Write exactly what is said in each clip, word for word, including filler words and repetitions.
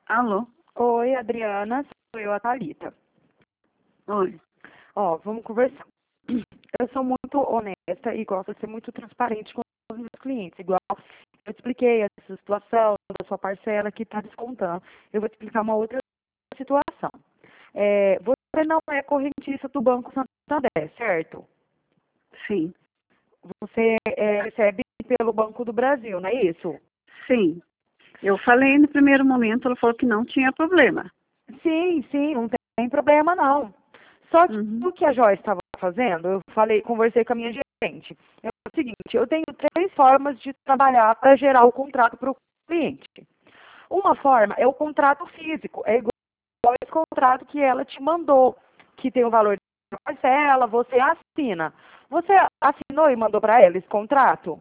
Alô? Oi, Adriana, sou eu, a Thalita. Oi. Ó, vamos conversar. Eu sou muito honesta e gosto de ser muito transparente com os meus clientes. Igual eu te expliquei essa situação da sua parcela que está descontando. Eu vou te explicar uma outra situação. É, você não é correntista do Banco Santander, certo? Sim. Você é, recebe pelo Banco do Brasil, não é isso? Sim. Eu falei no primeiro momento, ela falou que não tinha problema. Sim, sim, não tem problema não. Só que Uhum. o que a Joyce estava fazendo, eu falei, conversei com a minha gerente. É o seguinte, eu tenho três formas de trabalhar para gerar o contrato para o cliente. Uma forma é o contrato físico, é igual esse contrato que ela te mandou, que tem o valor da parcela, você assina. Você assinou e mandou para ela esse contrato?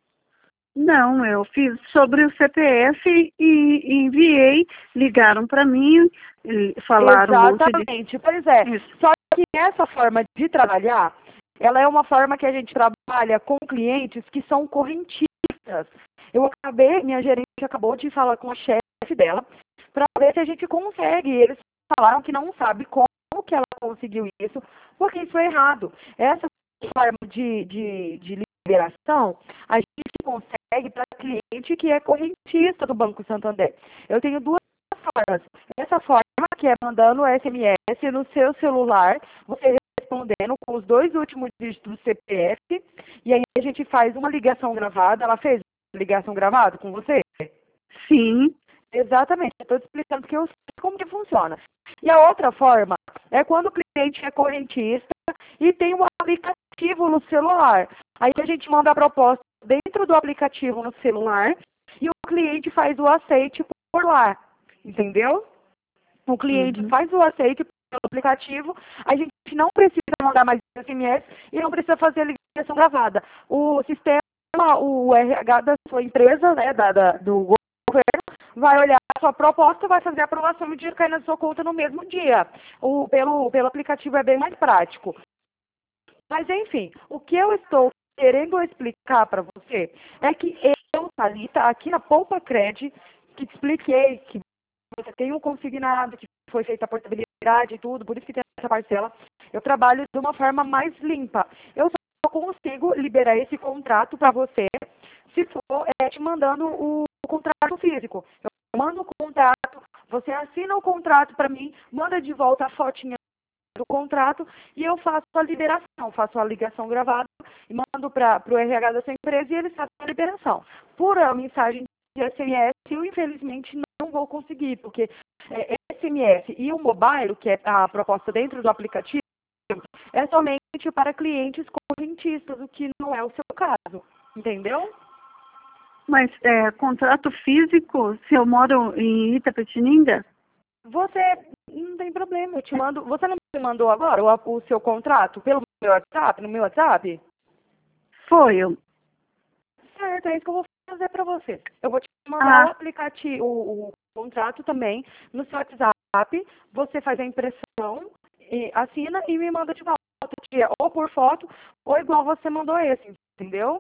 Não, eu fiz sobre o C P F e, e enviei, ligaram para mim, e falaram um monte de... Exatamente, pois é. Isso. Só que essa forma de trabalhar, ela é uma forma que a gente trabalha com clientes que são correntistas. Eu acabei, minha gerente acabou de falar com a chefe dela para ver se a gente consegue. Eles falaram que não sabe como que ela conseguiu isso, porque isso é errado. Essa forma de, de, de liberação, a gente consegue para cliente que é correntista do Banco Santander. Eu tenho duas formas. Essa forma que é mandando S M S no seu celular, você respondendo com os dois últimos dígitos do C P F, e aí a gente faz uma ligação gravada. Ela fez ligação gravada com você? Sim. Exatamente, eu estou te explicando porque eu sei como que funciona. E a outra forma é quando o cliente é correntista e tem um aplicativo no celular. Aí a gente manda a proposta dentro do aplicativo no celular e o cliente faz o aceite por lá, entendeu? O cliente Uhum. faz o aceite pelo aplicativo, a gente não precisa mandar mais S M S e não precisa fazer a ligação gravada. O sistema, o R H da sua empresa, né, da, da, do governo, vai olhar a sua proposta, vai fazer a aprovação e o dinheiro cair na sua conta no mesmo dia. O, pelo, pelo aplicativo é bem mais prático. Mas, enfim, o que eu estou querendo explicar para você é que eu, Thalita, aqui na Poupa Cred, que te expliquei que você tem um consignado, que foi feita a portabilidade e tudo, por isso que tem essa parcela, eu trabalho de uma forma mais limpa. Eu só consigo liberar esse contrato para você se for é, te mandando o, o contrato físico. Eu mando o contrato, você assina o contrato para mim, manda de volta a fotinha do contrato e eu faço a liberação, faço a ligação gravada e mando para o R H da sua empresa e eles fazem a liberação. Por a mensagem de S M S, eu infelizmente não vou conseguir, porque é, S M S e o mobile, que é a proposta dentro do aplicativo, é somente para clientes correntistas, o que não é o seu caso, entendeu? Mas é, contrato físico, se eu moro em Itapetininga? Você não tem problema, eu te mando. Você não me mandou agora o, o seu contrato pelo meu WhatsApp, no meu WhatsApp? Foi eu. Certo, é isso que eu vou fazer para você. Eu vou te mandar o Ah, aplicativo, o, o contrato também no seu WhatsApp. Você faz a impressão, e assina e me manda de volta, tia, ou por foto, ou igual você mandou esse, entendeu?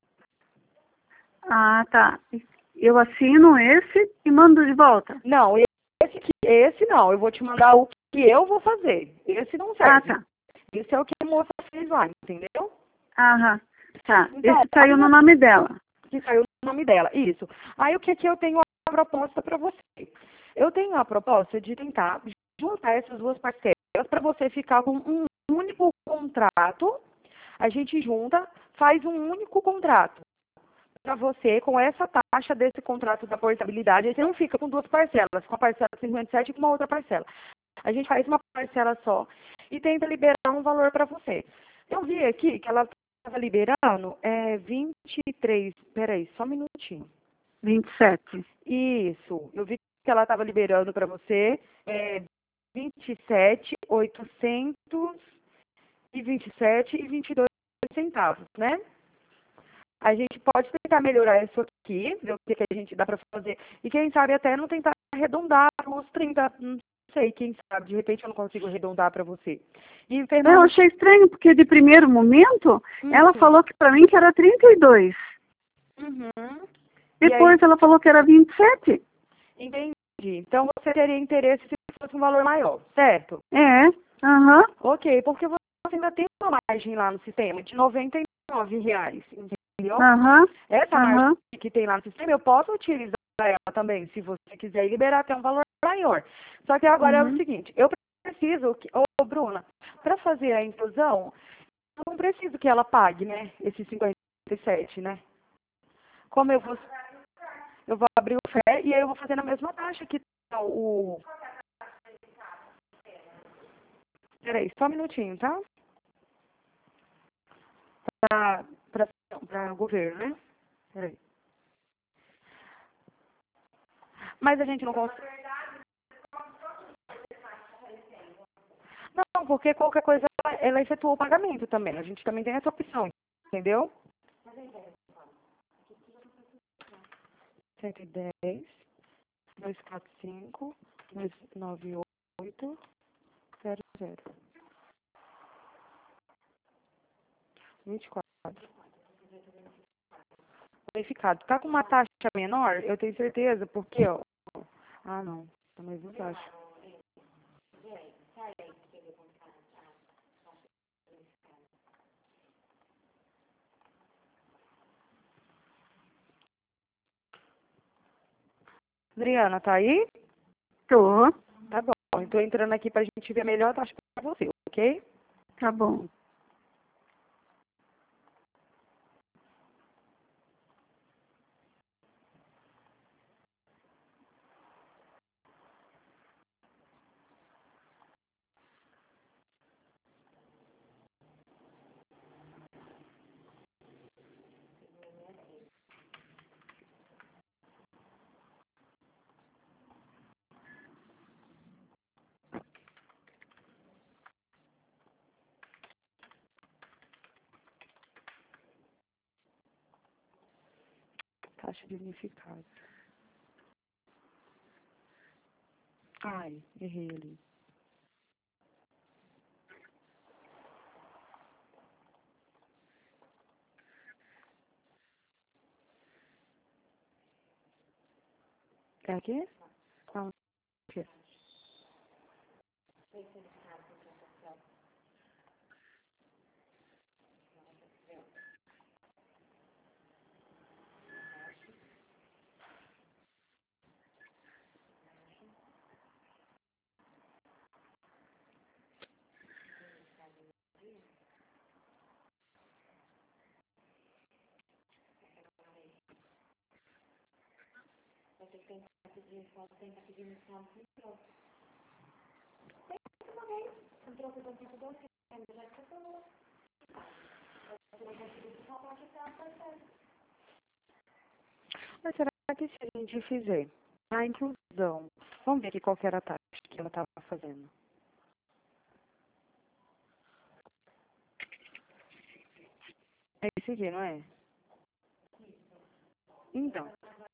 ah, tá. Eu assino esse e mando de volta. Não, esse, que- esse não. Eu vou te mandar o que eu vou fazer. Esse não Ah, serve. tá. Esse é o que a moça fez lá, entendeu? Aham. Tá. Então, Esse aí saiu no nome dela. que saiu o nome dela. Isso. Aí o que que eu tenho a proposta para você? Eu tenho a proposta de tentar juntar essas duas parcelas para você ficar com um único contrato. A gente junta, faz um único contrato para você com essa taxa desse contrato da portabilidade. Aí você não fica com duas parcelas, com a parcela cinquenta e sete e com uma outra parcela. A gente faz uma parcela só e tenta liberar um valor para você. Eu vi aqui que ela estava liberando é, vinte e três. Peraí, só um minutinho. vinte e sete. Isso. Eu vi que ela estava liberando para você é, vinte e sete mil oitocentos e vinte e sete e vinte e dois centavos, né? A gente pode tentar melhorar isso aqui, ver o que, que a gente dá para fazer. E quem sabe até não tentar arredondar os trinta, não sei, quem sabe, de repente eu não consigo arredondar para você. E Eu Fernando, achei estranho, porque de primeiro momento, ela uhum, falou que para mim que era trinta e dois. uhum. E aí, Depois ela falou que era vinte e sete. entendi. Então você teria interesse se fosse um valor maior, certo? É, aham. Ok, porque você ainda tem uma margem lá no sistema de noventa e nove reais, entendeu? Aham, Essa aham. margem que tem lá no sistema, eu posso utilizar ela também, se você quiser liberar até um valor maior. Só que agora é o Uhum. seguinte, eu preciso, que, ô Bruna, para fazer a inclusão, eu não preciso que ela pague, né, esses cinquenta e sete, né? Como eu vou, eu vou abrir o F E e aí eu vou fazer na mesma taxa que tá o... Peraí, só um minutinho, tá? Para para o governo, né? Peraí. Mas a gente não consegue... Não, porque qualquer coisa, ela efetua o pagamento também. A gente também tem essa opção, entendeu? cento e dez, duzentos e quarenta e cinco, duzentos e noventa e oito, zero zero, vinte e quatro. Verificado. Tá com uma taxa menor? Eu tenho certeza, porque, ó... Ah, não. Tá mais embaixo. Adriana, tá aí? Tô. Tá bom. Então, entrando aqui pra gente ver a melhor taxa pra você, ok? Tá bom. Taxa de unificado. Ai, errei ali. É aqui? Não, aqui. Mas será que se a gente fizer a inclusão, vamos ver aqui qual que era a taxa que ela estava fazendo. É esse aqui, não é? Então.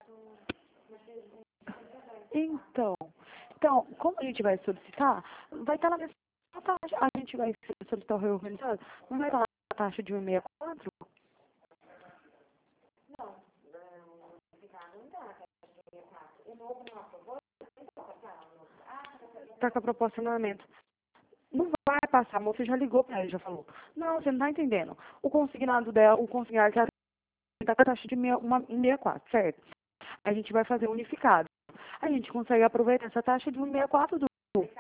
Então. Então, como a gente vai solicitar, vai estar na mesma taxa. A gente vai solicitar o reorganizado, não vai estar na taxa de um vírgula sessenta e quatro? Está com a proposta no andamento. Não vai passar, a moça já ligou para ele, já falou. Não, você não está entendendo. O consignado dela, o consignado que ela está com a taxa de um vírgula sessenta e quatro, certo? A gente vai fazer unificado. A gente consegue aproveitar essa taxa de um vírgula sessenta e quatro do...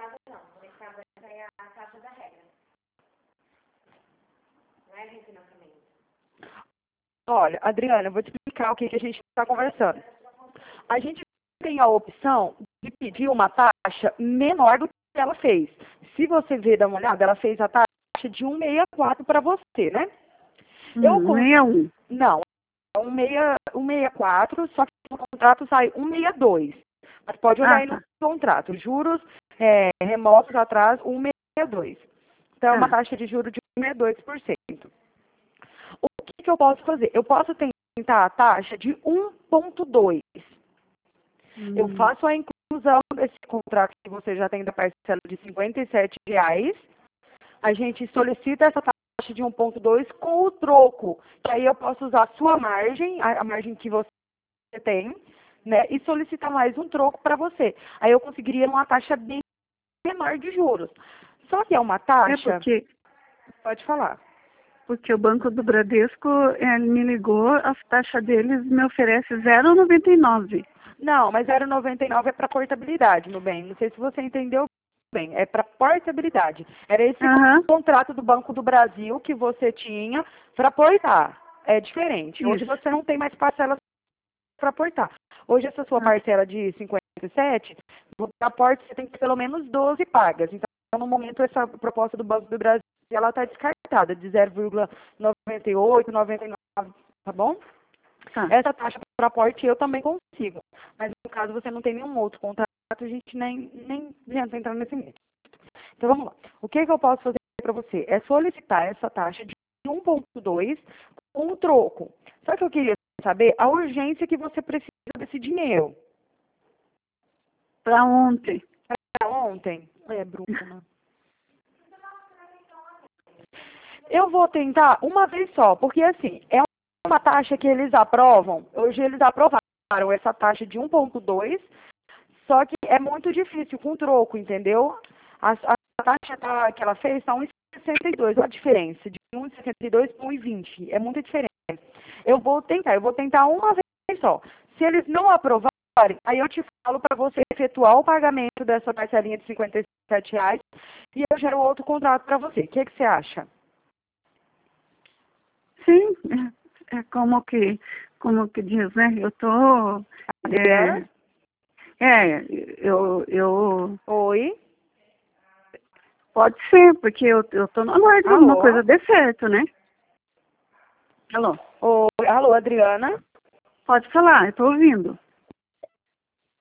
Olha, Adriana, eu vou te explicar o que, que a gente está conversando. A gente tem a opção de pedir uma taxa menor do que ela fez. Se você ver, dá uma olhada, ela fez a taxa de um vírgula sessenta e quatro para você, né? Eu Hum, cons... é um. Não, é um vírgula sessenta e quatro, só que no contrato sai um vírgula sessenta e dois. Mas pode olhar Ah, aí no tá. contrato. Juros é, remotos atrás, um vírgula sessenta e dois. Então, é uma Tá. taxa de juros de um vírgula sessenta e dois por cento. O que, que eu posso fazer? Eu posso tentar a taxa de um vírgula dois. Eu Hum. faço a inclusão desse contrato que você já tem da parcela de cinquenta e sete reais. A gente solicita essa taxa de um vírgula dois com o troco, que aí eu posso usar a sua margem, a, a margem que você tem, né, e solicitar mais um troco para você. Aí eu conseguiria uma taxa bem menor de juros. Só que é uma taxa... É porque, Pode falar. porque o Banco do Bradesco eh, me ligou, a taxa deles me oferece zero vírgula noventa e nove. Não, mas zero vírgula noventa e nove é para portabilidade, meu bem. Não sei se você entendeu bem. É para portabilidade. Era esse Aham, contrato do Banco do Brasil que você tinha para portar. É diferente. Hoje isso. você não tem mais parcelas para portar. Hoje essa sua Ah, parcela de cinquenta e sete, você aporta, você tem que ter pelo menos doze pagas. Então, no momento, essa proposta do Banco do Brasil, ela está descartada de zero vírgula noventa e oito, noventa e nove, tá bom? tá. Essa taxa para aporte eu também consigo. Mas no caso você não tem nenhum outro contrato, a gente nem, nem adianta entrar nesse método. Então vamos lá. O que, que eu posso fazer para você? É solicitar essa taxa de um ponto dois com um troco. Só que eu queria saber a urgência que você precisa desse dinheiro. Para ontem. Para ontem? É, Bruna. Eu vou tentar uma vez só, porque assim, é uma taxa que eles aprovam. Hoje eles aprovaram essa taxa de um ponto dois, só que é muito difícil com troco, entendeu? A, a taxa tá, que ela fez está um vírgula sessenta e dois, a diferença de um vírgula sessenta e dois para um vírgula vinte. É muita diferença. Eu vou tentar, eu vou tentar uma vez só. Se eles não aprovarem, aí eu te falo para você efetuar o pagamento dessa parcelinha de cinquenta e sete reais e eu gero outro contrato para você. O que, que você acha? Sim, é, é como que, como que diz, né? Eu tô... É, é eu, eu... Oi? Pode ser, porque eu, eu tô no aguardo que alguma coisa dê certo, né? Alô? Oi, alô, Adriana? Pode falar, eu tô ouvindo.